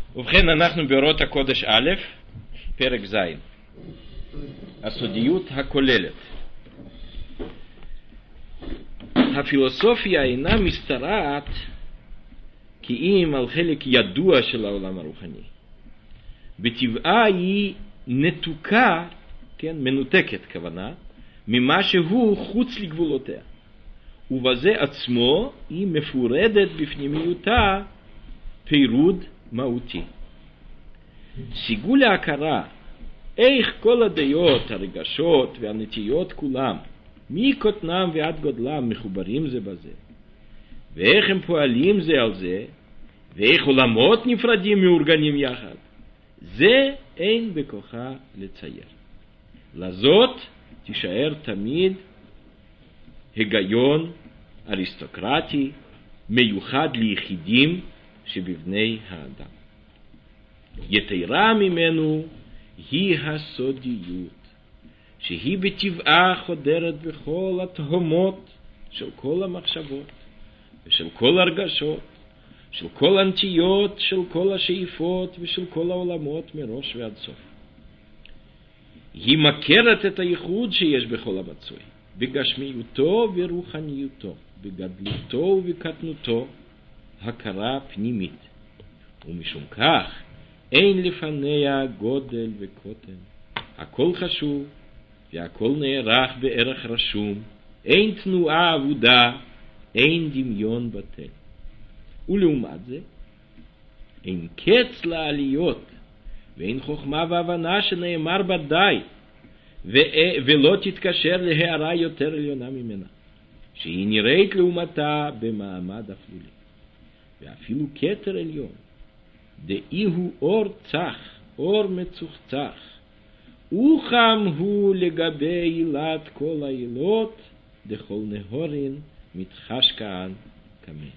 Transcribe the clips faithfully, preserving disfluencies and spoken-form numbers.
ובכן, אנחנו באורות הקודש א', פרק ז', הסודיות הכוללת. הפילוסופיה אינה משתרעת כי אם על חלק ידוע של העולם הרוחני. בטבעה היא נתוקה, כן, מנותקת כוונה, ממה שהוא חוץ לגבולותיה. ובזה עצמו היא מפורדת בפנימיותה פירוד מהותי. סיגול להכרה איך כל הדעות, הרגשות והנטיות כולם, מקוטנם ועד גודלם, מחוברים זה בזה, ואיך הם פועלים זה על זה, ואיך עולמות נפרדים מאורגנים יחד, זה אין בכוחה לצייר. לזאת תישאר תמיד היגיון אריסטוקרטי מיוחד ליחידים שבבני האדם. יתרה ממנו היא הסודיות, שהיא בטבעה חודרת בכל התהומות של כל המחשבות ושל כל הרגשות, של כל הנטיות, של כל השאיפות ושל כל העולמות מראש ועד סוף. היא מכרת את הייחוד שיש בכל המצוי, בגשמיותו ורוחניותו, בגדלותו ובקטנותו, הכרה פנימית. ומשום כך אין לפניה גודל וקוטן, הכל חשוב והכל נערך בערך רשום, אין תנועה עבודה, אין דמיון בטל. ולעומת זה אין קץ לעליות ואין חוכמה והבנה שנאמר בדי, ו- ולא תתקשר להערה יותר עליונה ממנה, שהיא נראית לעומתה במעמד אפלולי. ואפילו כתר עליון, דאי הוא אור צח, אור מצוחצח, וחם הוא לגבי עילת כל העילות, דכל נהורין מתחש כאן כמה.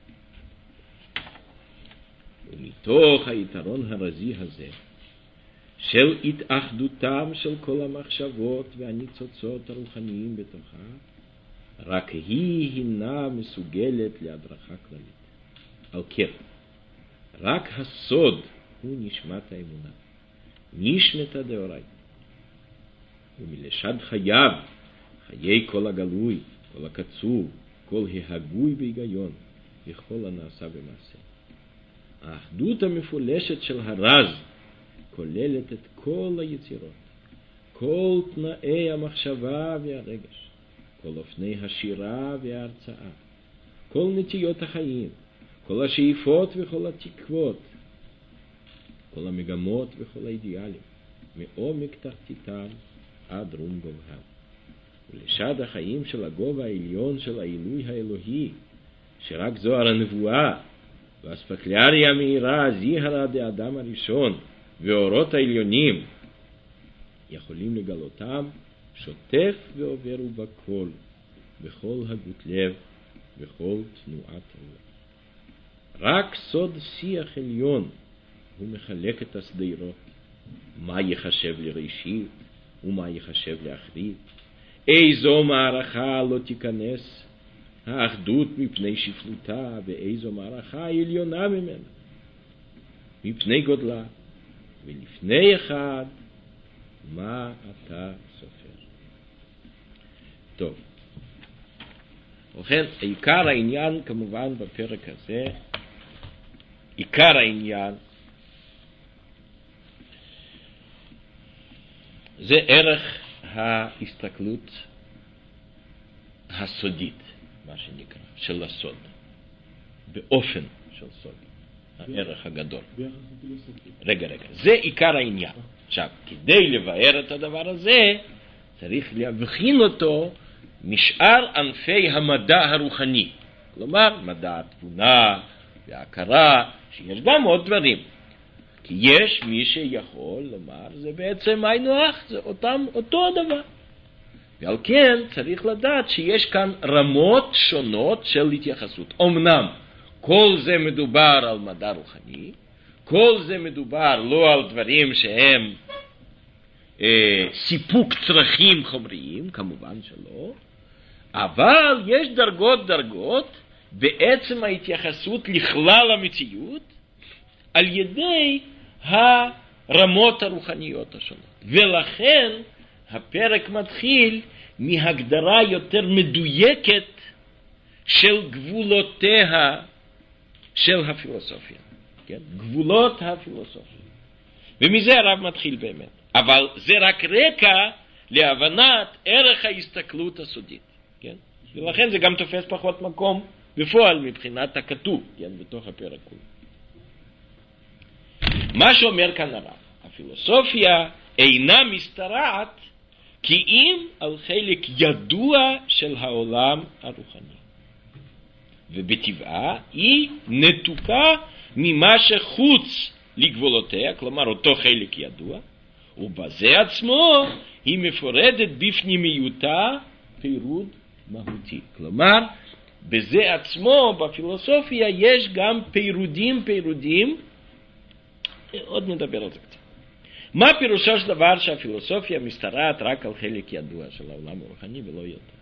ומתוך היתרון הרזי הזה, של התאחדותם של כל המחשבות והניצוצות הרוחניים בתוכה, רק היא הינה מסוגלת להדרכה כללית. על כן, רק הסוד הוא נשמת האמונה, נשמת הדאורייתא. ומלשד חייו, חיי כל הגלוי, כל הקצוב, כל ההגוי בהיגיון, וכל הנעשה במעשה. האחדות המפולשת של הרז כוללת את כל היצירות, כל תנאי המחשבה והרגש, כל אופני השירה וההרצאה, כל נטיות החיים, כל השאיפות וכל התקוות, כל המגמות וכל האידיאלים, מעומק תחתיתם עד רום גובהם. ולשד החיים של הגובה העליון של העילוי האלוהי, שרק זוהר הנבואה והאספקלריה המהירה זיהרה דאדם הראשון ואורות העליונים יכולים לגלותם, שוטף ועובר ובכל, בכל הגות לב, בכל תנועת רוח. רק סוד שיח עליון הוא מחלק את הסדירות, מה יחשב לראשית ומה יחשב לאחרית, איזו מערכה לא תיכנס האחדות מפני שפלותה, ואיזו מערכה עליונה ממנה מפני גודלה, ולפני אחד מה אתה סופר. טוב, ובכן, עיקר העניין כמובן בפרק הזה, עיקר העניין זה ערך ההסתכלות הסודית, מה שנקרא, של הסוד, באופן של סוד, הערך הגדול. רגע, רגע, זה עיקר העניין. עכשיו, כדי לבאר את הדבר הזה, צריך להבחין אותו משאר ענפי המדע הרוחני. כלומר, מדע התבונה וההכרה, שיש גם עוד דברים. כי יש מי שיכול לומר, זה בעצם היינו הך, זה אותם, אותו הדבר. ועל כן צריך לדעת שיש כאן רמות שונות של התייחסות. אמנם כל זה מדובר על מדע רוחני, כל זה מדובר לא על דברים שהם אה, סיפוק צרכים חומריים, כמובן שלא, אבל יש דרגות דרגות בעצם ההתייחסות לכלל המציאות, על ידי הרמות הרוחניות השונות. ולכן הפרק מתחיל מהגדרה יותר מדויקת של גבולותיה של הפילוסופיה. כן? גבולות הפילוסופיה. ומזה הרב מתחיל באמת. אבל זה רק רקע להבנת ערך ההסתכלות הסודית. כן? ולכן זה גם תופס פחות מקום בפועל מבחינת הכתוב, כן? בתוך הפרק כולו. מה שאומר כאן הרב, הפילוסופיה אינה משתרעת כי אם על חלק ידוע של העולם הרוחני. ובטבעה היא נתוקה ממה שחוץ לגבולותיה, כלומר אותו חלק ידוע, ובזה עצמו היא מפורדת בפנימיותה פירוד מהותי. כלומר, בזה עצמו, בפילוסופיה, יש גם פירודים פירודים, עוד נדבר על זה קצת. מה פירושו של דבר שהפילוסופיה משתרעת רק על חלק ידוע של העולם הרוחני ולא יותר?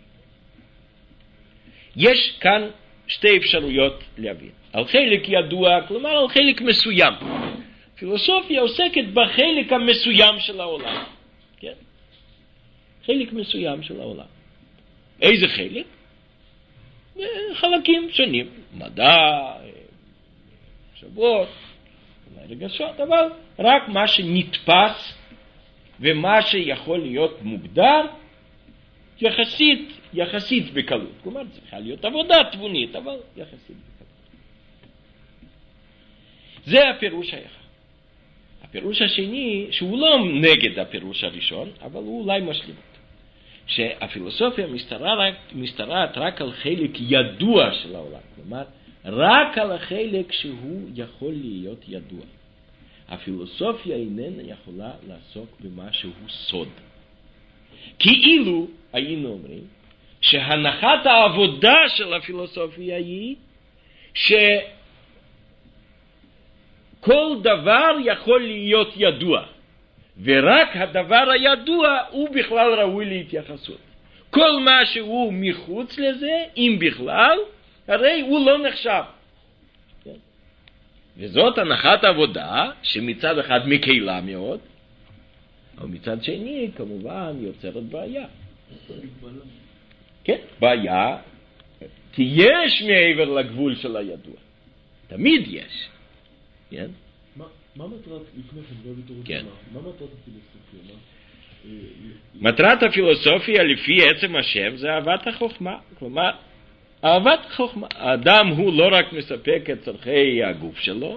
יש כאן שתי אפשרויות להבין. על חלק ידוע, כלומר על חלק מסוים. פילוסופיה עוסקת בחלק המסוים של העולם. כן? חלק מסוים של העולם. איזה חלק? חלקים שונים. מדע, שבועות, רגשות, אבל רק מה שנתפס ומה שיכול להיות מוגדר יחסית, יחסית בקלות. כלומר, צריכה להיות עבודה תבונית, אבל יחסית בקלות. זה הפירוש האחד. הפירוש השני, שהוא לא נגד הפירוש הראשון, אבל הוא אולי משלים אותו. שהפילוסופיה משתרעת, משתרעת רק על חלק ידוע של העולם. כלומר, רק על החלק שהוא יכול להיות ידוע. הפילוסופיה איננה יכולה לעסוק במה שהוא סוד. כאילו היינו אומרים שהנחת העבודה של הפילוסופיה היא שכל דבר יכול להיות ידוע, ורק הדבר הידוע הוא בכלל ראוי להתייחסות. כל מה שהוא מחוץ לזה, אם בכלל, הרי הוא לא נחשב. כן? וזאת הנחת עבודה שמצד אחד מקלה מאוד, אבל מצד שני כמובן יוצרת בעיה. כן, בעיה, כי יש מעבר לגבול של הידוע. תמיד יש. כן? מה, מה מטרת, לפני כן, כן. מה מטרת הפילוסופיה? מטרת הפילוסופיה לפי עצם השם זה אהבת החוכמה. כלומר, אהבת החוכמה. האדם הוא לא רק מספק את צורכי הגוף שלו,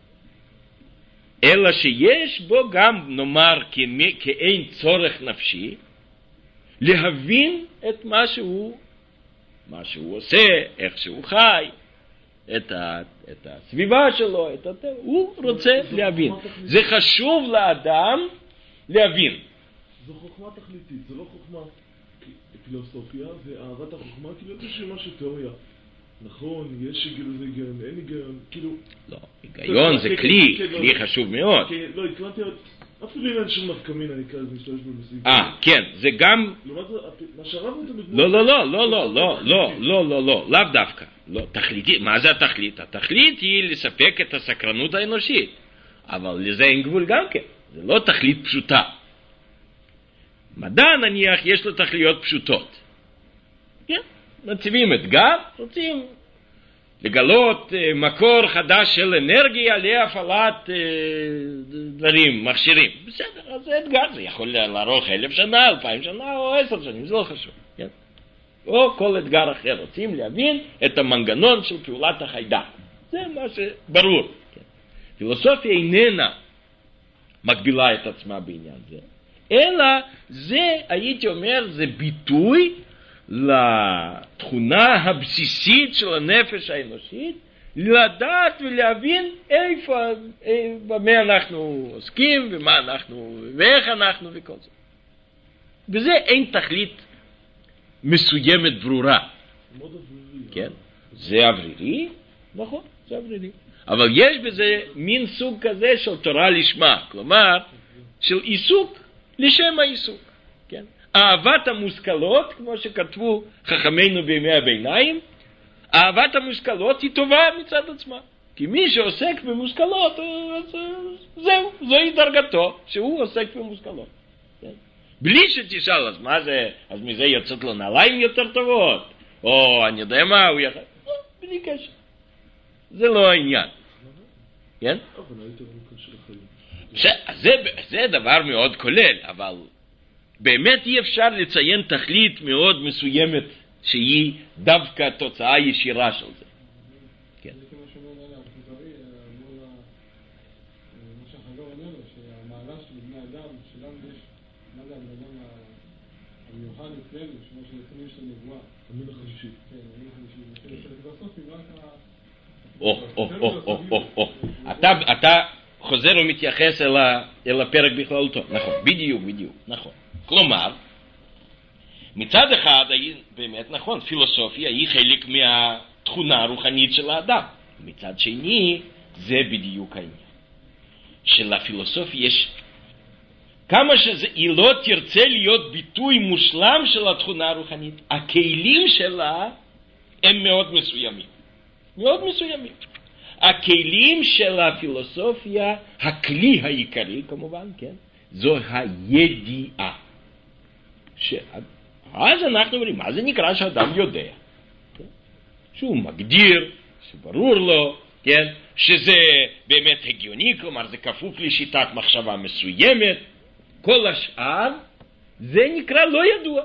אלא שיש בו גם, נאמר, כאין צורך נפשי, להבין את מה שהוא, מה שהוא עושה, איך שהוא חי, את, ה, את הסביבה שלו, את הטבע. הוא רוצה להבין. זה חשוב לאדם להבין. זו חוכמה תכליתית, זו לא חוכמה פילוסופיה, ואהבת החוכמה, כאילו יש משהו תיאוריה. נכון, יש היגיון, זה היגיון, אין היגיון, כאילו... לא, היגיון זה כלי, כלי חשוב מאוד. לא, התכוונתי, אפילו אין שום נפקמין, אני כאלה משתמש במסיק. אה, כן, זה גם... מה שהרבנו את המדמות... לא, לא, לא, לא, לא, לא, לא, לא, לא, לא, לאו דווקא. לא, תכליתית, מה זה התכלית? התכלית היא לספק את הסקרנות האנושית, אבל לזה אין גבול גם כן, זה לא תכלית פשוטה. מדע נניח יש לו תכליות פשוטות. כן, מציבים אתגר, רוצים לגלות uh, מקור חדש של אנרגיה להפעלת uh, דברים, מכשירים. בסדר, אז זה אתגר, זה יכול לערוך אלף שנה, אלפיים שנה או עשר שנים, זה לא חשוב. כן? או כל אתגר אחר, רוצים להבין את המנגנון של פעולת החיידק. זה מה שברור. כן? פילוסופיה איננה מגבילה את עצמה בעניין זה. אלא זה, הייתי אומר, זה ביטוי לתכונה הבסיסית של הנפש האנושית, לדעת ולהבין איפה, במה אנחנו עוסקים, ומה אנחנו, ואיך אנחנו וכל זה. בזה אין תכלית מסוימת ברורה. מאוד אוורירי. כן? זה אוורירי? נכון, זה אוורירי. אבל יש בזה מין סוג כזה של תורה לשמה, כלומר, של עיסוק לשם העיסוק, כן? אהבת המושכלות, כמו שכתבו חכמינו בימי הביניים, אהבת המושכלות היא טובה מצד עצמה. כי מי שעוסק במושכלות, זהו, זוהי דרגתו, שהוא עוסק במושכלות. בלי שתשאל, אז מה זה, אז מזה יוצאות לו נעליים יותר טובות, או אני יודע מה, הוא יחד, בלי קשר. זה לא העניין. כן? זה דבר מאוד כולל, אבל באמת אי אפשר לציין תכלית מאוד מסוימת שהיא דווקא תוצאה ישירה של זה. כן. זה כמו שאומר עליה, חזרי, מול מה שהחזור אומר לו, שהמעלה של בני אדם, שלנו יש, מה זה הבנאדם המיוחד אצלנו, שמו של עצמי של נבואה. המין החמישי. כן, המין החמישי. ובסוף נברא את ה... או, או, או, או, או, או. אתה חוזר ומתייחס אל הפרק בכללותו. נכון, בדיוק, בדיוק, נכון. כלומר, מצד אחד, באמת נכון, פילוסופיה היא חלק מהתכונה הרוחנית של האדם. מצד שני, זה בדיוק העניין. שלפילוסופיה יש, כמה שהיא לא תרצה להיות ביטוי מושלם של התכונה הרוחנית, הכלים שלה הם מאוד מסוימים. מאוד מסוימים. הכלים של הפילוסופיה, הכלי העיקרי כמובן, כן, זו הידיעה. ש... אז אנחנו אומרים, מה זה נקרא שאדם יודע? כן? שהוא מגדיר, שברור לו, כן? שזה באמת הגיוני, כלומר זה כפוף לשיטת מחשבה מסוימת. כל השאר זה נקרא לא ידוע.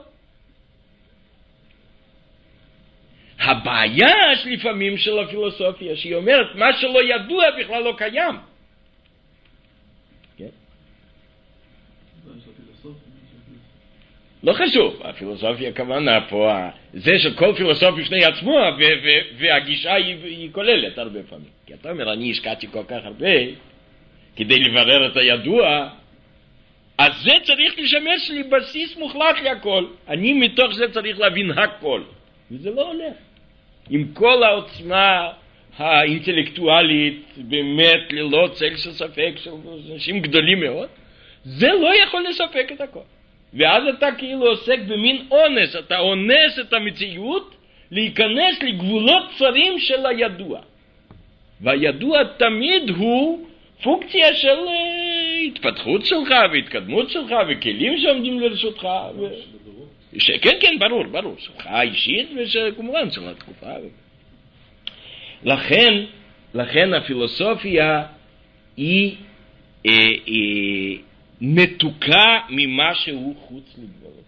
הבעיה שלפעמים של הפילוסופיה, שהיא אומרת, מה שלא ידוע בכלל לא קיים. כן? לא חשוב, הפילוסופיה כוונה פה, זה שכל פילוסוף בפני עצמו, והגישה היא כוללת הרבה פעמים. כי אתה אומר, אני השקעתי כל כך הרבה, כדי לברר את הידוע, אז זה צריך לשמש לי בסיס מוחלט להכל. אני מתוך זה צריך להבין הכל. וזה לא הולך. עם כל העוצמה האינטלקטואלית, באמת ללא צל של ספק, של אנשים גדולים מאוד, זה לא יכול לספק את הכל. ואז אתה כאילו עוסק במין אונס, אתה אונס את המציאות להיכנס לגבולות צרים של הידוע. והידוע תמיד הוא פונקציה של התפתחות שלך והתקדמות שלך וכלים שעומדים לרשותך. ו... ש... כן, כן, ברור, ברור. שלך אישית וכמובן של התקופה. לכן, לכן הפילוסופיה היא, אה, אה, נתוקה ממה שהוא חוץ לגבולותיה.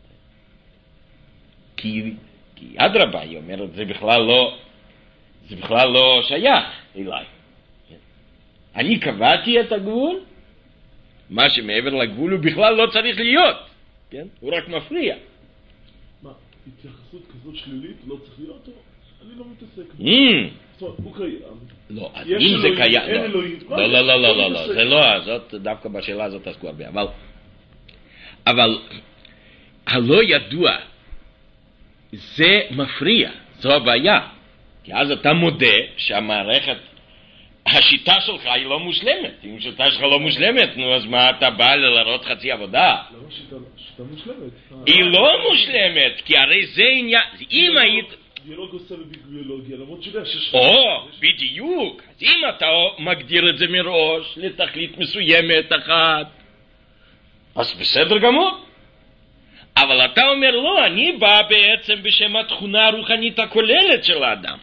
כי, כי אדרבה, היא אומרת, זה בכלל לא, זה בכלל לא שייך אליי. אני קבעתי את הגבול, מה שמעבר לגבול הוא בכלל לא צריך להיות, כן? הוא רק מפריע. מה, התייחסות כזאת שלילית לא צריך להיות? אני לא מתעסק. זאת אומרת, הוא קיים. לא, אז אם זה קיים, לא, לא, לא, לא, לא, זה לא, זאת, דווקא בשאלה הזאת עסקו הרבה, אבל, אבל, הלא ידוע, זה מפריע, זו הבעיה, כי אז אתה מודה שהמערכת, השיטה שלך היא לא מושלמת. אם השיטה שלך לא מושלמת, נו, אז מה אתה בא לראות חצי עבודה? למה שיטה מושלמת? היא לא מושלמת, כי הרי זה עניין, אם היית... ביולוג עושה בביולוגיה, למרות שיודע שיש... או, בדיוק. אז אם אתה מגדיר את זה מראש לתכלית מסוימת אחת, אז בסדר גמור. אבל אתה אומר, לא, אני בא בעצם בשם התכונה הרוחנית הכוללת של האדם.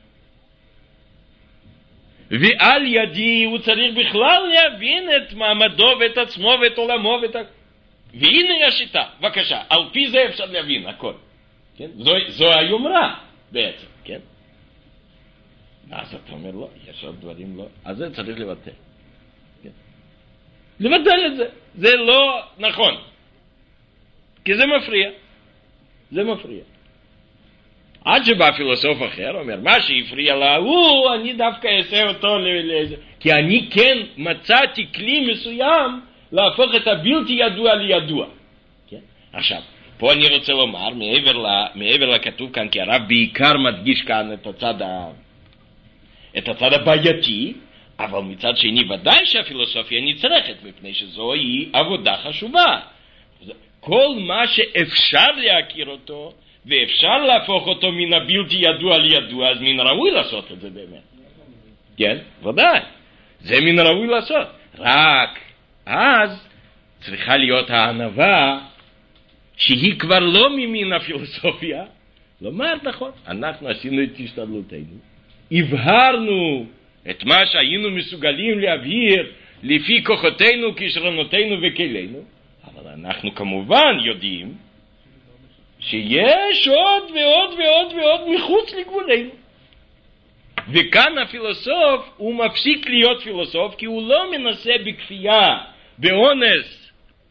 ועל ידי הוא צריך בכלל להבין את מעמדו ואת עצמו ואת עולמו ואת... והנה השיטה, בבקשה, על פי זה אפשר להבין הכל. כן? זו, זו היומרה בעצם, כן? אז אתה אומר, לא, יש עוד דברים לא, אז זה צריך לבטל. כן? לבטל את זה, זה לא נכון. כי זה מפריע. זה מפריע. עד שבא פילוסוף אחר, אומר, מה שהפריע לה, הוא, אני דווקא אעשה אותו לאיזה... כי אני כן מצאתי כלי מסוים להפוך את הבלתי ידוע לידוע. כן? עכשיו, פה אני רוצה לומר, מעבר, לה, מעבר לכתוב כאן, כי הרב בעיקר מדגיש כאן את הצד, ה... את הצד הבעייתי, אבל מצד שני ודאי שהפילוסופיה נצרכת, מפני שזוהי עבודה חשובה. כל מה שאפשר להכיר אותו, ואפשר להפוך אותו מן הבלתי ידוע לידוע, אז מן ראוי לעשות את זה באמת. כן, ודאי. זה מן הראוי לעשות. רק אז צריכה להיות הענווה שהיא כבר לא ממין הפילוסופיה. לומר נכון, אנחנו עשינו את השתדלותנו, הבהרנו את מה שהיינו מסוגלים להבהיר לפי כוחותינו, כישרונותינו וכלינו, אבל אנחנו כמובן יודעים שיש עוד ועוד ועוד ועוד מחוץ לגבולנו. וכאן הפילוסוף הוא מפסיק להיות פילוסוף, כי הוא לא מנסה בכפייה, באונס,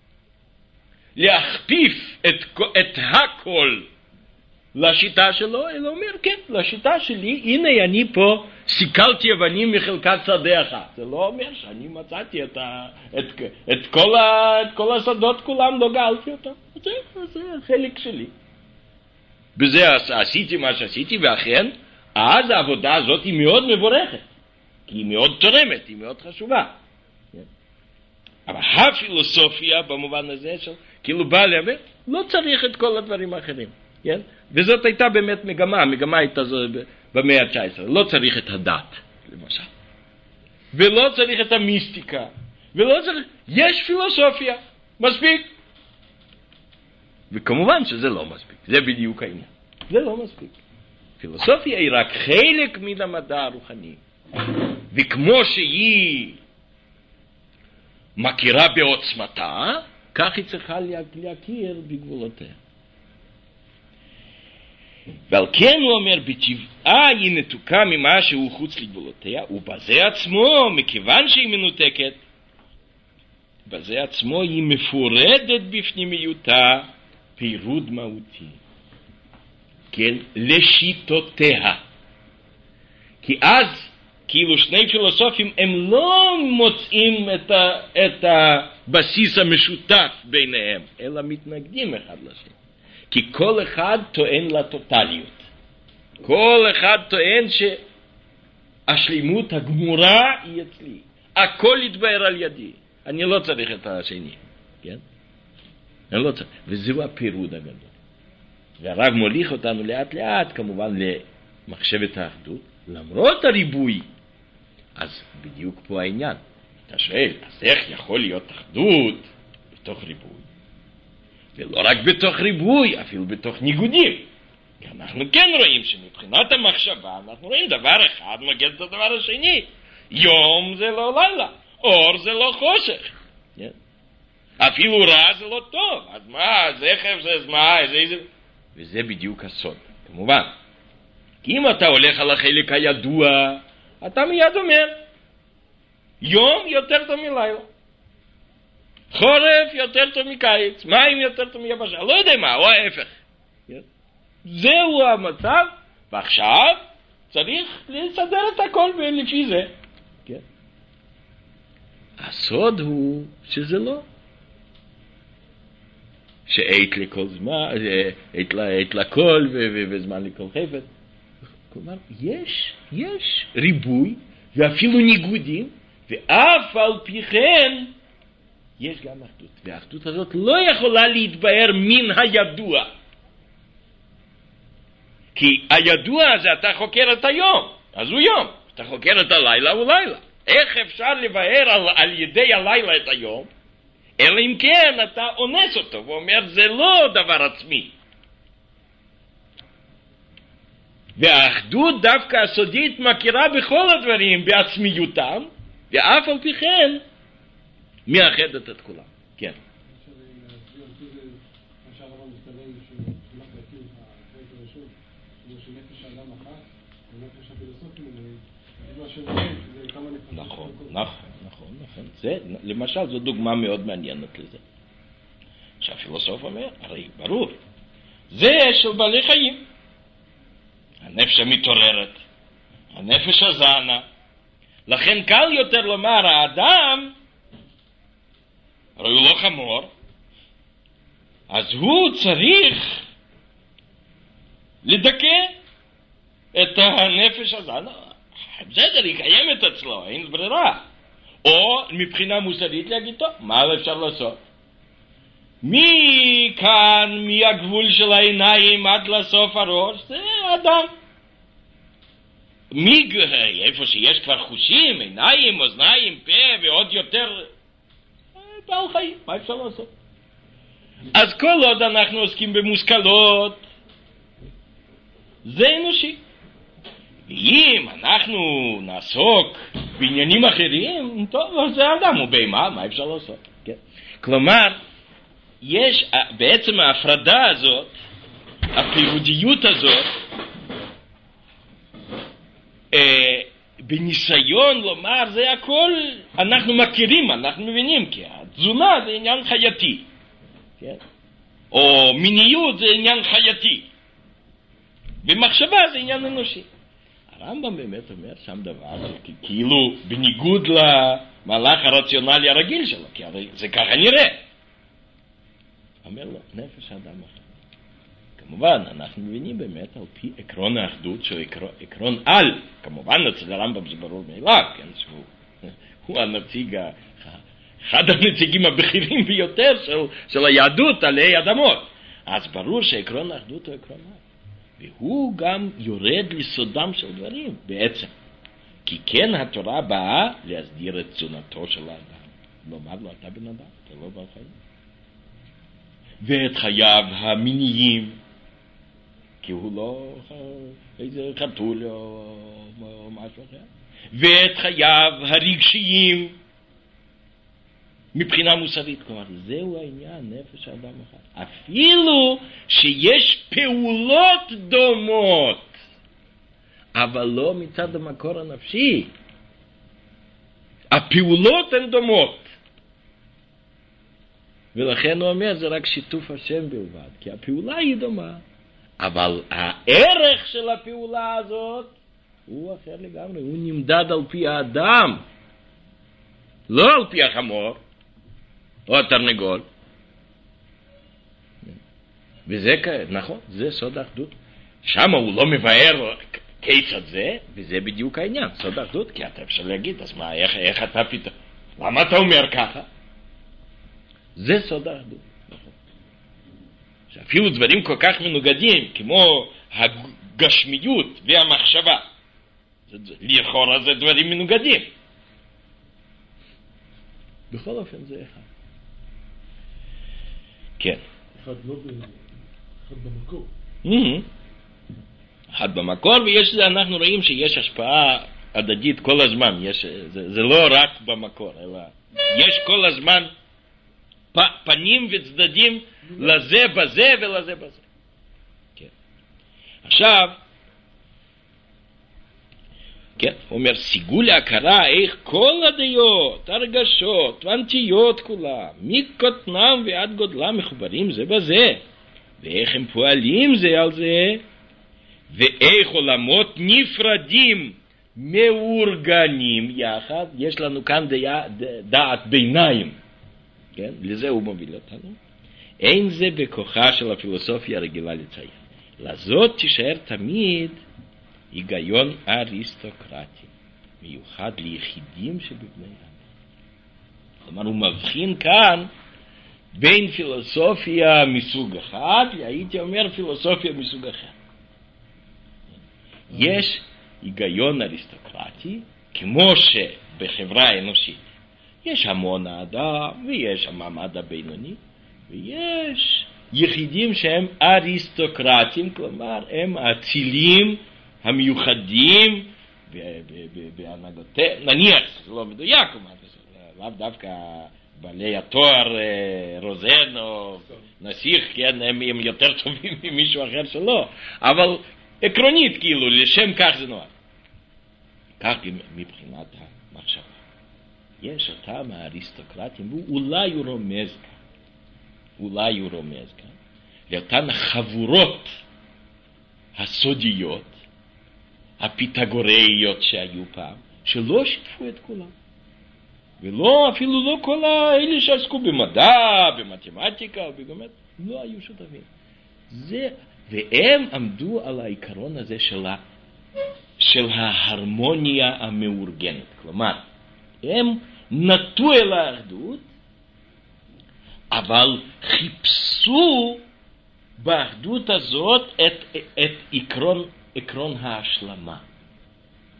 להכפיף את, את הכל לשיטה שלו, אלא אומר, כן, לשיטה שלי, הנה אני פה סיכלתי אבנים מחלקת שדה אחת. זה לא אומר שאני מצאתי את, ה, את, את, כל, ה, את כל השדות כולם, לא גאלתי אותם. זה, זה החלק שלי. בזה עשיתי מה שעשיתי, ואכן, אז העבודה הזאת היא מאוד מבורכת, כי היא מאוד תורמת, היא מאוד חשובה. אבל הפילוסופיה במובן הזה של, כאילו בא להבין, לא צריך את כל הדברים האחרים. כן? וזאת הייתה באמת מגמה, המגמה הייתה זו במאה ה-תשע עשרה, לא צריך את הדת, למשל. ולא צריך את המיסטיקה, ולא צריך, יש פילוסופיה, מספיק. וכמובן שזה לא מספיק, זה בדיוק העניין. זה לא מספיק. פילוסופיה היא רק חלק מן המדע הרוחני. וכמו שהיא מכירה בעוצמתה, כך היא צריכה להכיר בגבולותיה. ועל כן הוא אומר, בטבעה היא נתוקה ממה שהוא חוץ לגבולותיה, ובזה עצמו, מכיוון שהיא מנותקת, בזה עצמו היא מפורדת בפנימיותה פירוד מהותי. כן, לשיטותיה. כי אז, כאילו שני פילוסופים, הם לא מוצאים את, ה, את הבסיס המשותף ביניהם, אלא מתנגדים אחד לשני. כי כל אחד טוען לטוטליות. כל אחד טוען שהשלימות הגמורה היא אצלי. הכל יתבהר על ידי. אני לא צריך את השני. כן? אני לא צריך. וזהו הפירוד הגדול. והרב מוליך אותנו לאט לאט, כמובן, למחשבת האחדות, למרות הריבוי. אז בדיוק פה העניין. אתה שואל, אז איך יכול להיות אחדות בתוך ריבוי? ולא רק בתוך ריבוי, אפילו בתוך ניגודים. כי אנחנו כן רואים שמבחינת המחשבה, אנחנו רואים דבר אחד מגן את הדבר השני. יום זה לא לילה, אור זה לא חושך. Yeah. אפילו רע זה לא טוב. אז מה, זה חף, זה מה, זה זה... וזה בדיוק הסוד, כמובן. כי אם אתה הולך על החלק הידוע, אתה מיד אומר, יום יותר טוב מלילה. חורף יותר טוב מקיץ, מים יותר טוב מיבשה, לא יודע מה, או ההפך. זהו המצב, ועכשיו צריך לסדר את הכל לפי זה. הסוד הוא שזה לא. שעת לכל זמן, עת לכל וזמן לכל חפץ. כלומר, יש, יש ריבוי ואפילו ניגודים, ואף על פי כן יש גם אחדות. והאחדות הזאת לא יכולה להתבהר מן הידוע. כי הידוע זה אתה חוקר את היום, אז הוא יום. אתה חוקר את הלילה, הוא לילה. איך אפשר לבהר על, על ידי הלילה את היום? אלא אם כן אתה אונס אותו ואומר זה לא דבר עצמי. והאחדות דווקא הסודית מכירה בכל הדברים בעצמיותם, ואף על פי כן מאחדת את כולם. כן. נכון, נכון, נכון, נכון. זה, למשל, זו דוגמה מאוד מעניינת לזה. שהפילוסוף אומר, הרי ברור, זה של בעלי חיים. הנפש המתעוררת, הנפש הזנה. לכן קל יותר לומר, האדם, הרי הוא לא חמור, אז הוא צריך לדכא את הנפש הזנה. בסדר, היא קיימת אצלו, אין ברירה. או מבחינה מוסרית להגיד, טוב, מה אפשר לעשות? מכאן, מהגבול של העיניים עד לסוף הראש, זה אדם. מיג, איפה שיש כבר חושים, עיניים, אוזניים, פה ועוד יותר בעל חיים, מה אפשר לעשות? אז כל עוד אנחנו עוסקים במושכלות, זה אנושי. ואם אנחנו נעסוק בעניינים אחרים, טוב, זה אדם הוא בהמה, מה אפשר לעשות? כן? כלומר, יש בעצם ההפרדה הזאת, הפירודיות הזאת, אה, בניסיון לומר, זה הכל אנחנו מכירים, אנחנו מבינים, כי התזונה זה עניין חייתי, כן? או מיניות זה עניין חייתי, ומחשבה זה עניין אנושי. הרמב"ם באמת אומר שם דבר, כאילו בניגוד למהלך הרציונלי הרגיל שלו, כי הרי זה ככה נראה. אומר לו, נפש האדם אחר. כמובן, אנחנו מבינים באמת על פי עקרון האחדות, שהוא עקרון, עקרון על, כמובן אצל הרמב"ם זה ברור מאליו, כן, שהוא הוא הנציג, אחד הנציגים הבכירים ביותר של, של היהדות עלי אדמות. אז ברור שעקרון האחדות הוא עקרון על. והוא גם יורד לסודם של דברים בעצם. כי כן התורה באה להסדיר את תזונתו של האדם. לומר לו, אתה בן אדם, אתה לא בעל חיים. ואת חייו המיניים, כי הוא לא איזה חתול או, או משהו אחר. ואת חייו הרגשיים, מבחינה מוסרית. כלומר, זהו העניין, נפש האדם אחד. אפילו שיש פעולות דומות, אבל לא מצד המקור הנפשי. הפעולות הן דומות. ולכן הוא אומר, זה רק שיתוף השם בלבד, כי הפעולה היא דומה. אבל הערך של הפעולה הזאת הוא אחר לגמרי, הוא נמדד על פי האדם, לא על פי החמור או התרנגול. וזה נכון, זה סוד האחדות. שם הוא לא מבאר כיצד זה, וזה בדיוק העניין, סוד האחדות. כי אתה אפשר להגיד, אז מה, איך, איך אתה פתאום, למה אתה אומר ככה? זה סוד האחדות. נכון. שאפילו דברים כל כך מנוגדים, כמו הגשמיות והמחשבה, לכאורה זה דברים מנוגדים. בכל אופן זה אחד. כן. אחד לא ב... אחד במקור. אחד במקור, ויש זה, אנחנו רואים שיש השפעה הדדית כל הזמן. יש, זה, זה לא רק במקור, אלא יש כל הזמן פ, פנים וצדדים לזה בזה ולזה בזה. כן. עכשיו, כן, הוא אומר, שיגו להכרה איך כל הדעות, הרגשות והנטיות כולה, מקוטנם ועד גודלם מחוברים זה בזה, ואיך הם פועלים זה על זה, ואיך עולמות נפרדים מאורגנים יחד. יש לנו כאן דעה, דעת ביניים, כן? לזה הוא מוביל אותנו. אין זה בכוחה של הפילוסופיה הרגילה לציין. לזאת תישאר תמיד היגיון אריסטוקרטי, מיוחד ליחידים שבבני אדם. כלומר, הוא מבחין כאן בין פילוסופיה מסוג אחד, הייתי אומר פילוסופיה מסוג אחר. יש היגיון אריסטוקרטי, כמו שבחברה האנושית יש המון האדם, ויש המעמד הבינוני, ויש יחידים שהם אריסטוקרטים, כלומר הם האצילים המיוחדים בהנהגותיהם, נניח, זה לא מדויק, לאו דווקא בעלי התואר רוזן או נסיך, כן, הם, הם יותר טובים ממישהו אחר שלא, אבל עקרונית, כאילו, לשם כך זה נועד. כך מבחינת המחשבה. יש אותם האריסטוקרטים, ואולי הוא רומז כאן, אולי הוא רומז כאן, לאותן החבורות הסודיות, הפיתגוראיות שהיו פעם, שלא שיתפו את כולם. ולא, אפילו לא כל האלה שעסקו במדע, במתמטיקה, ובגמת, לא היו שותפים. זה, והם עמדו על העיקרון הזה של, ה, של ההרמוניה המאורגנת. כלומר, הם נטו אל האחדות, אבל חיפשו באחדות הזאת את, את עקרון, עקרון ההשלמה.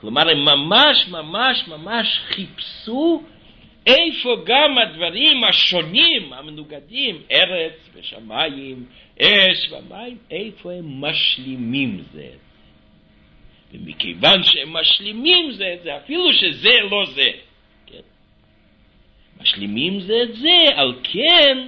כלומר, הם ממש ממש ממש חיפשו איפה גם הדברים השונים, המנוגדים, ארץ ושמיים, אש ומים, איפה הם משלימים זה את זה. ומכיוון שהם משלימים זה את זה, אפילו שזה לא זה, כן? משלימים זה את זה, על כן,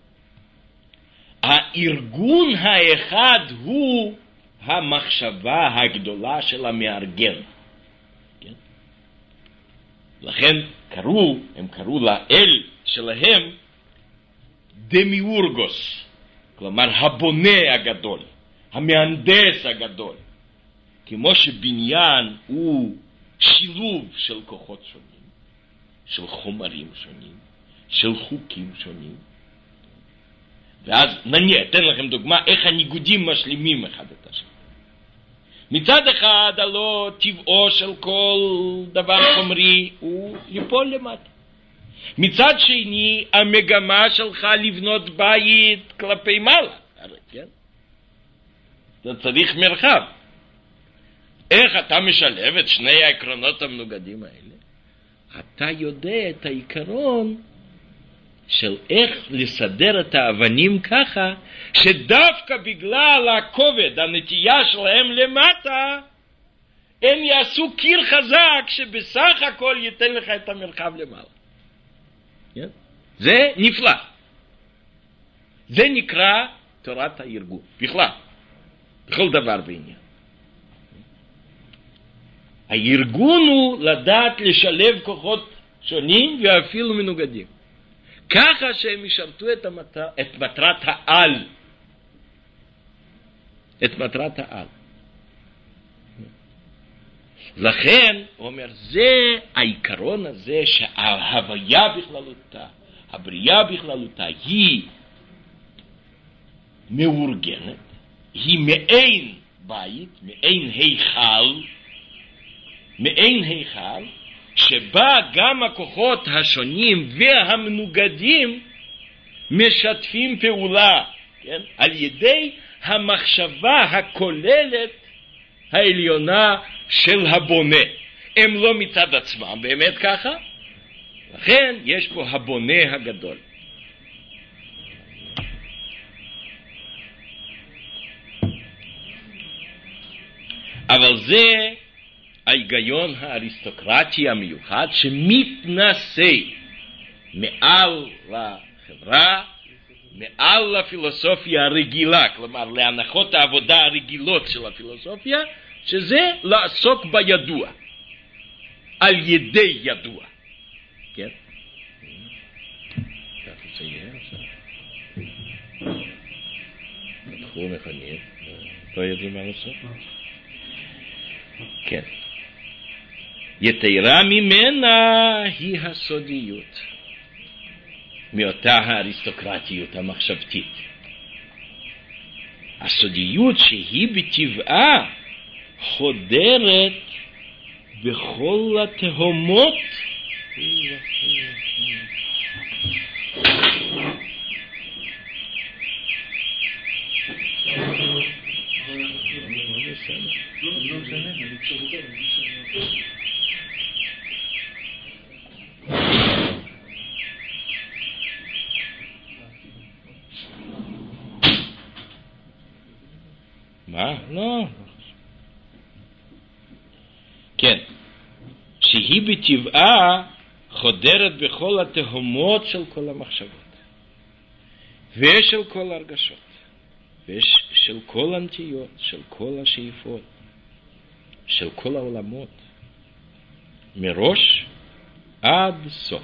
הארגון האחד הוא המחשבה הגדולה של המארגן. כן? לכן קראו, הם קראו לאל שלהם דמיורגוס, כלומר הבונה הגדול, המהנדס הגדול. כמו שבניין הוא שילוב של כוחות שונים, של חומרים שונים, של חוקים שונים. ואז נניח, אתן לכם דוגמה איך הניגודים משלימים אחד את השני. מצד אחד, הלא טבעו של כל דבר חומרי הוא ליפול למטה. מצד שני, המגמה שלך לבנות בית כלפי מעלה. כן? אתה צריך מרחב. איך אתה משלב את שני העקרונות המנוגדים האלה? אתה יודע את העיקרון של איך לסדר את האבנים ככה, שדווקא בגלל הכובד, הנטייה שלהם למטה, הם יעשו קיר חזק שבסך הכל ייתן לך את המרחב למעלה. כן? זה נפלא. זה נקרא תורת הארגון. בכלל. בכל דבר בעניין. הארגון הוא לדעת לשלב כוחות שונים ואפילו מנוגדים. ככה שהם ישרתו את, המטר, את מטרת העל. את מטרת העל. לכן, הוא אומר, זה העיקרון הזה שההוויה בכללותה, הבריאה בכללותה, היא מאורגנת, היא מעין בית, מעין היכל, מעין היכל, שבה גם הכוחות השונים והמנוגדים משתפים פעולה, כן? על ידי המחשבה הכוללת העליונה של הבונה. הם לא מצד עצמם באמת ככה, לכן יש פה הבונה הגדול. אבל זה ההיגיון האריסטוקרטי המיוחד שמתנשא מעל לחברה, מעל לפילוסופיה הרגילה, כלומר להנחות העבודה הרגילות של הפילוסופיה, שזה לעסוק בידוע, על ידי ידוע. כן? כך זה יהיה עכשיו. פתחו מכונית, לא יודעים מה לעשות? כן. יתרה ממנה היא הסודיות, מאותה האריסטוקרטיות המחשבתית. הסודיות שהיא בטבעה חודרת בכל התהומות מה? לא. כן. שהיא בטבעה חודרת בכל התהומות של כל המחשבות. ושל כל הרגשות. ושל כל הנטיות, של כל השאיפות. של כל העולמות. מראש עד סוף.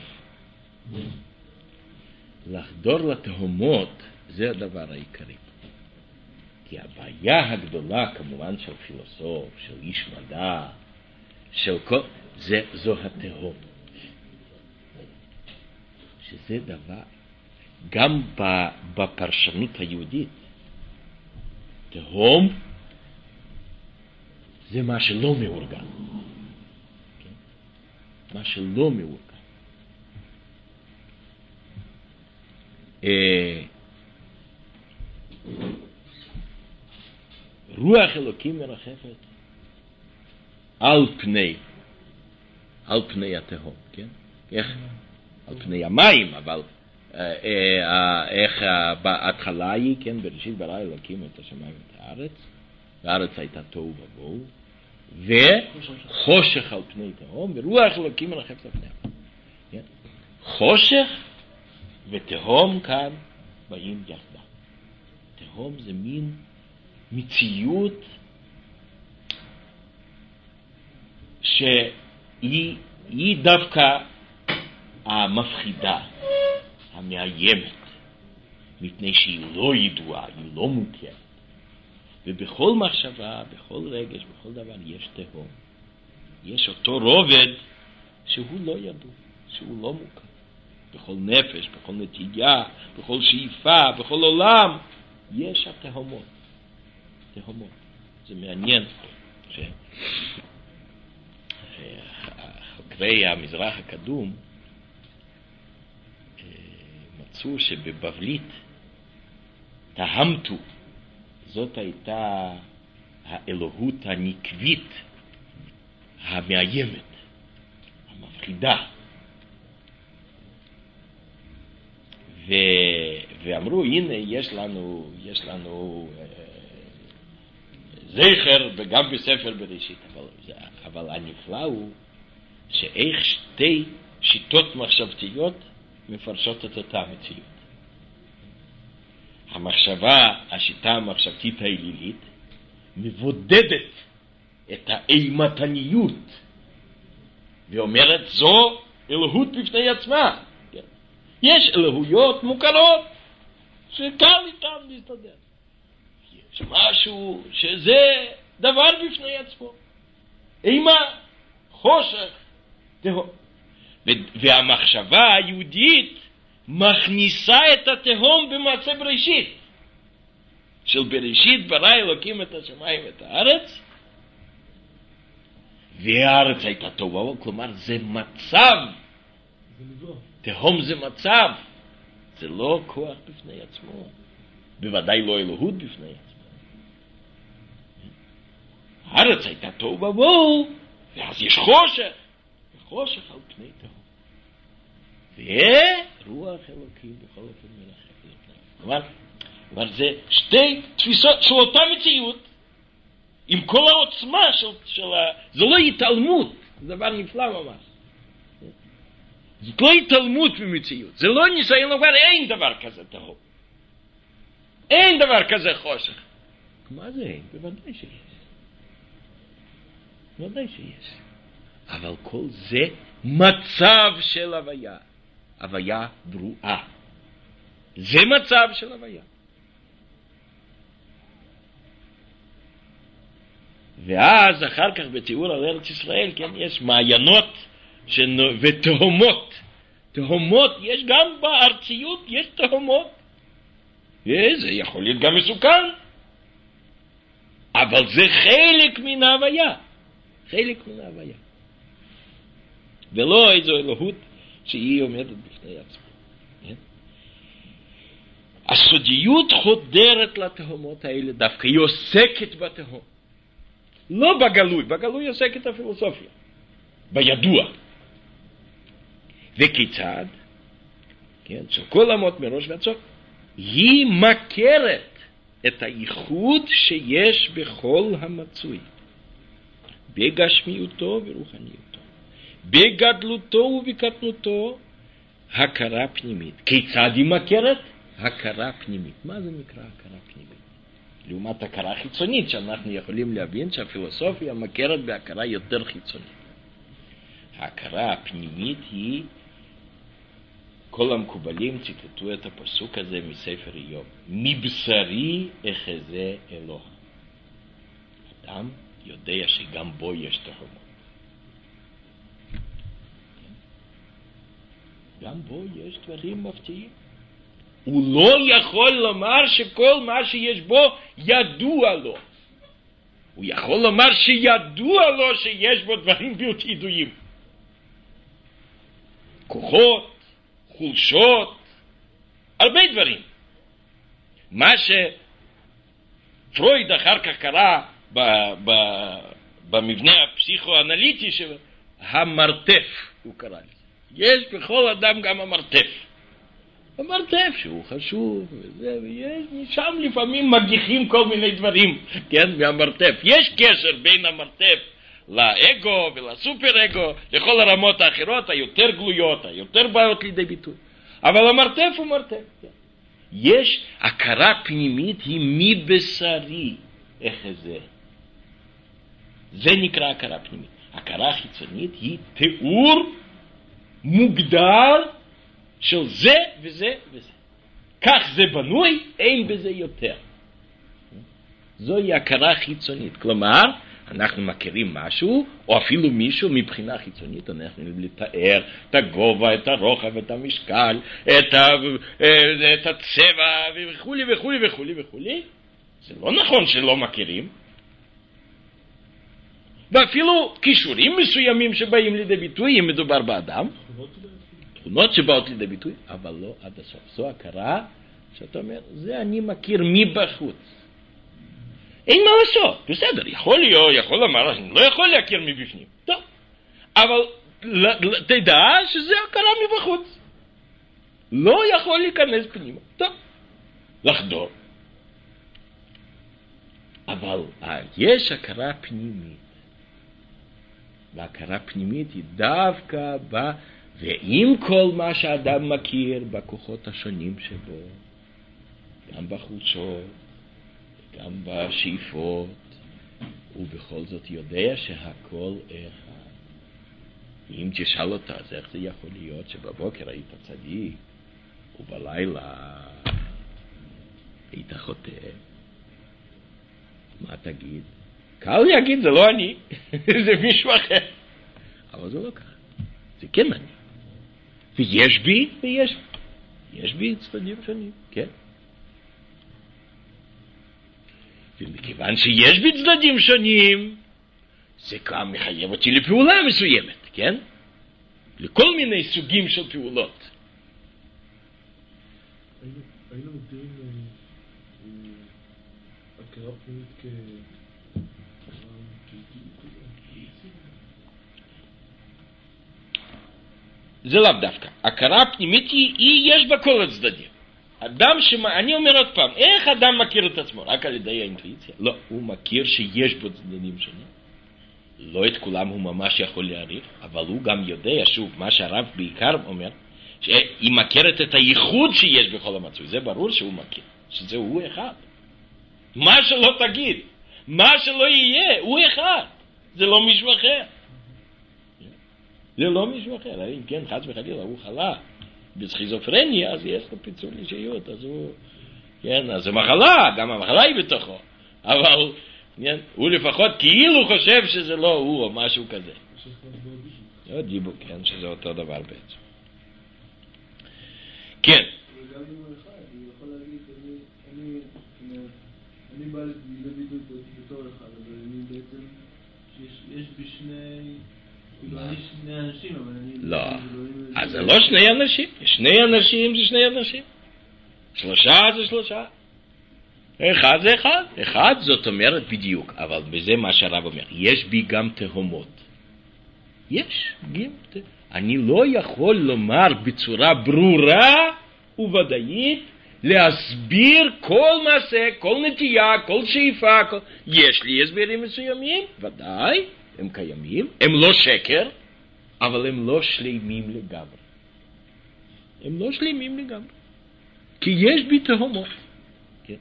לחדור לתהומות זה הדבר העיקרי. כי הבעיה הגדולה כמובן של פילוסוף, של איש מדע, של כל, זה, זו התהום. שזה דבר, גם בפרשנות היהודית, תהום זה מה שלא מאורגן. כן? מה שלא מאורגן. אה, רוח אלוקים מרחפת על פני, על פני התהום, כן? איך? על פני המים, אבל אה, אה, איך בהתחלה היא, כן? בראשית ברא אלוקים את השמיים ואת הארץ, והארץ הייתה תוהו ובוהו, וחושך על פני תהום, ורוח אלוקים מרחף לפניה. כן? חושך ותהום כאן באים יחדיו. תהום זה מין מציאות שהיא היא דווקא המפחידה, המאיימת, מפני שהיא לא ידועה, היא לא מוכרת. ובכל מחשבה, בכל רגש, בכל דבר יש תהום. יש אותו רובד שהוא לא ידוע, שהוא לא מוכר. בכל נפש, בכל נטייה, בכל שאיפה, בכל עולם, יש התהומות. תהומות. זה מעניין. ש... חוקרי המזרח הקדום מצאו שבבבלית תהמתו, זאת הייתה האלוהות הנקבית המאיימת, המפחידה. ו... ואמרו, הנה יש לנו, יש לנו אה, זכר וגם בספר בראשית, אבל, אבל הנפלא הוא שאיך שתי שיטות מחשבתיות מפרשות את אותה מציאות. המחשבה, השיטה המחשבתית האלילית, מבודדת את האימתניות, ואומרת זו אלוהות בפני עצמה. יש אלוהויות מוכרות שקל איתן להסתדר. יש משהו שזה דבר בפני עצמו. אימה, חושך, תהום. והמחשבה היהודית מכניסה את התהום במעשה בראשית. של בראשית ברא אלוקים את השמיים ואת הארץ, והארץ הייתה טובה, כלומר זה מצב. תהום זה מצב. זה לא כוח בפני עצמו. בוודאי לא אלוהות בפני עצמו. הארץ הייתה טובה בו, ואז יש חושך. וחושך על פני תהום. ורוח אלוקים בכל אופן מרחף לפני. כלומר, כלומר זה שתי תפיסות של אותה מציאות, עם כל העוצמה של, של ה... זה לא התעלמות, זה דבר נפלא ממש. זאת לא התעלמות ממציאות, זה לא ניסיון לומר, אין דבר כזה תהום. אין דבר כזה חושך. מה זה אין? בוודאי שיש. בוודאי שיש. אבל כל זה מצב של הוויה. הוויה ברואה. זה מצב של הוויה. ואז אחר כך בתיאור על ארץ ישראל, כן, יש מעיינות שנו, ותהומות. תהומות, יש גם בארציות, יש תהומות. וזה יכול להיות גם מסוכן. אבל זה חלק מן ההוויה. חלק מן ההוויה. ולא איזו אלוהות שהיא עומדת בפני עצמה. כן? הסודיות חודרת לתהומות האלה, דווקא היא עוסקת בתהום. לא בגלוי, בגלוי עוסקת הפילוסופיה. בידוע. וכיצד? כן, של כל אמות מראש ועד סוף. היא מכרת את הייחוד שיש בכל המצוי. בגשמיותו ורוחניותו. בגדלותו ובקטנותו, הכרה פנימית. כיצד היא מכרת? הכרה פנימית. מה זה נקרא הכרה פנימית? לעומת הכרה חיצונית, שאנחנו יכולים להבין שהפילוסופיה מכרת בהכרה יותר חיצונית. ההכרה הפנימית היא, כל המקובלים ציטטו את הפסוק הזה מספר איוב. מבשרי אחזה אלוה. אדם יודע שגם בו יש תהומות. גם בו יש דברים מפתיעים. הוא לא יכול לומר שכל מה שיש בו ידוע לו. הוא יכול לומר שידוע לו שיש בו דברים בלתי ידועים. כוחות, חולשות, הרבה דברים. מה שפרויד אחר כך קרא ב, ב, במבנה הפסיכואנליטי שלו, המרתף, הוא קרא לזה. יש בכל אדם גם המרתף. המרתף שהוא חשוב, וזה, ויש, שם לפעמים מגיחים כל מיני דברים, כן, מהמרתף. יש קשר בין המרתף לאגו ולסופר אגו, לכל הרמות האחרות, היותר גלויות, היותר באות לידי ביטוי. אבל המרתף הוא מרתף. כן. יש הכרה פנימית, היא מבשרי, איך זה? זה נקרא הכרה פנימית. הכרה חיצונית היא תיאור מוגדר של זה וזה וזה. כך זה בנוי, אין בזה יותר. זוהי הכרה חיצונית. כלומר, אנחנו מכירים משהו, או אפילו מישהו מבחינה חיצונית, אנחנו יכולים לתאר את הגובה, את הרוחב, את המשקל, את, ה, את הצבע, וכו' וכו' וכו' וכו'. זה לא נכון שלא מכירים. ואפילו קישורים מסוימים שבאים לידי ביטוי, אם מדובר באדם, תכונות שבאות לידי ביטוי, אבל לא עד הסוף. זו הכרה שאתה אומר, זה אני מכיר מבחוץ. אין מה לעשות, בסדר, יכול להיות, יכול לומר, אני לא יכול להכיר מבפנים. טוב, אבל תדע שזה הכרה מבחוץ. לא יכול להיכנס פנימה. טוב, לחדור. אבל יש הכרה פנימית. והכרה פנימית היא דווקא בה, ועם כל מה שאדם מכיר בכוחות השונים שבו, גם בחולשות, גם בשאיפות, ובכל זאת יודע שהכל אחד. אם תשאל אותה, אז איך זה יכול להיות שבבוקר היית צדיק, ובלילה היית חוטא? מה תגיד? קל להגיד, זה לא אני, זה מישהו אחר. אבל זה לא ככה, זה כן אני. ויש בי, ויש בי. יש בי צדדים שונים, כן? ומכיוון שיש בי צדדים שונים, זה גם מחייב אותי לפעולה מסוימת, כן? לכל מיני סוגים של פעולות. היינו מגדירים הכרה פנימית כ... זה לאו דווקא. הכרה פנימית היא, היא יש בה כל הצדדים. אדם שמה, אני אומר עוד פעם, איך אדם מכיר את עצמו? רק על ידי האינטואיציה? לא, הוא מכיר שיש בו צדדים שונים. לא את כולם הוא ממש יכול להעריך, אבל הוא גם יודע, שוב, מה שהרב בעיקר אומר, שהיא מכירת את הייחוד שיש בכל המצוי. זה ברור שהוא מכיר, שזה הוא אחד. מה שלא תגיד, מה שלא יהיה, הוא אחד. זה לא מישהו אחר. זה לא מישהו אחר. אם כן, חס וחלילה, הוא חלה בסכיזופרניה, אז יש לו פיצול אישיות, אז הוא, כן, אז זה מחלה, גם המחלה היא בתוכו. אבל, כן, הוא לפחות כאילו חושב שזה לא הוא או משהו כזה. לא דיבור, כן, שזה אותו דבר בעצם. כן. וגם אם הוא אחד, הוא יכול להגיד, אני, אני בא לבידוד בתור אחד, אבל אני בעצם, יש בשני, אני שני אנשים, אבל אני... לא, אז זה לא שני אנשים, שני אנשים זה שני אנשים, שלושה זה שלושה, אחד זה אחד, אחד זאת אומרת בדיוק, אבל בזה מה שהרב אומר, יש בי גם תהומות, יש גם תהומות, אני לא יכול לומר בצורה ברורה וודאית, להסביר כל מעשה, כל נטייה, כל שאיפה, כל... יש לי הסברים מסוימים, ודאי, הם קיימים, הם לא שקר, אבל הם לא שלמים לגמרי. הם לא שלמים לגמרי. כי יש בי תהומות. כן?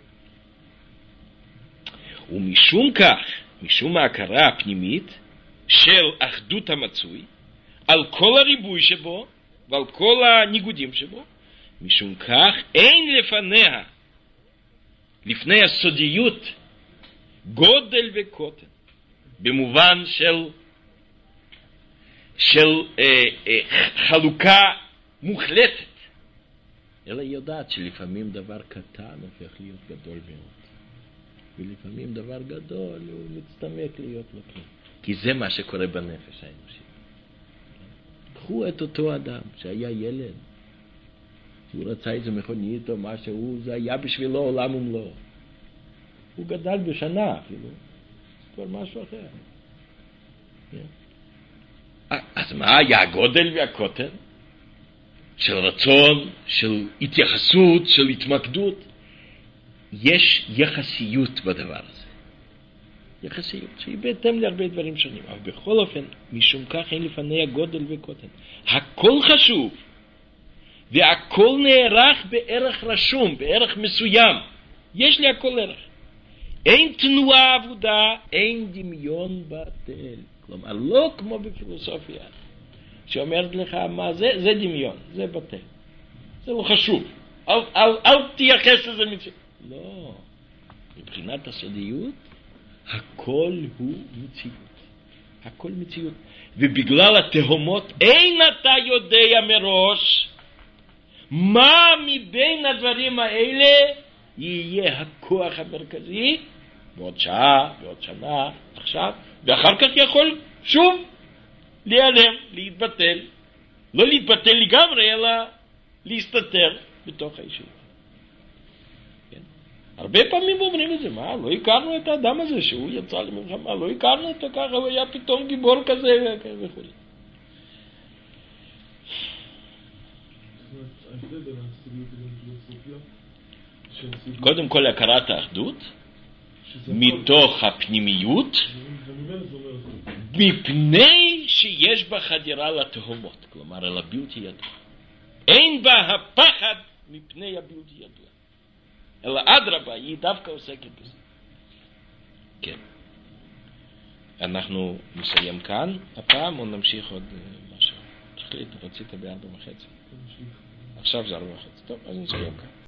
ומשום כך, משום ההכרה הפנימית של אחדות המצוי, על כל הריבוי שבו, ועל כל הניגודים שבו, משום כך אין לפניה, לפני הסודיות, גודל וקוטן. במובן של של אה, אה, חלוקה מוחלטת, אלא יודעת שלפעמים דבר קטן הופך להיות גדול מאוד, ולפעמים דבר גדול הוא מצטמק להיות לא כלום, כי זה מה שקורה בנפש האנושית. קחו את אותו אדם שהיה ילד, הוא רצה איזה מכונית או משהו, זה היה בשבילו עולם ומלואו, הוא גדל בשנה אפילו, כבר משהו אחר. אז מה היה הגודל והקוטן? של רצון, של התייחסות, של התמקדות. יש יחסיות בדבר הזה. יחסיות, שהיא בהתאם להרבה דברים שונים. אבל בכל אופן, משום כך אין לפני הגודל וקוטן. הכל חשוב, והכל נערך בערך רשום, בערך מסוים. יש לי הכל ערך. אין תנועה עבודה, אין דמיון בטל. כלומר, לא כמו בפילוסופיה, שאומרת לך מה זה, זה דמיון, זה בטל. זה לא חשוב. אל, אל, אל תייחס לזה מציאות. לא. מבחינת הסודיות, הכל הוא מציאות. הכל מציאות. ובגלל התהומות, אין אתה יודע מראש מה מבין הדברים האלה יהיה הכוח המרכזי בעוד שעה, בעוד שנה, עכשיו, ואחר כך יכול שוב להיעלם, להתבטל. לא להתבטל לגמרי, אלא להסתתר בתוך הישות. כן? הרבה פעמים אומרים את זה, מה? לא הכרנו את האדם הזה שהוא יצא למלחמה, לא הכרנו אותו ככה, הוא היה פתאום גיבור כזה וכו'. קודם כל הכרת האחדות, מתוך הפנימיות, מפני שיש בה חדירה לתהומות, כלומר אל הבלתי ידוע. אין בה הפחד מפני הבלתי ידוע, אלא אדרבה, היא דווקא עוסקת בזה. כן. אנחנו נסיים כאן הפעם או נמשיך עוד משהו? תחליט, רצית בארבע וחצי. עכשיו זה ארבע וחצי. טוב, אז נסיים כאן.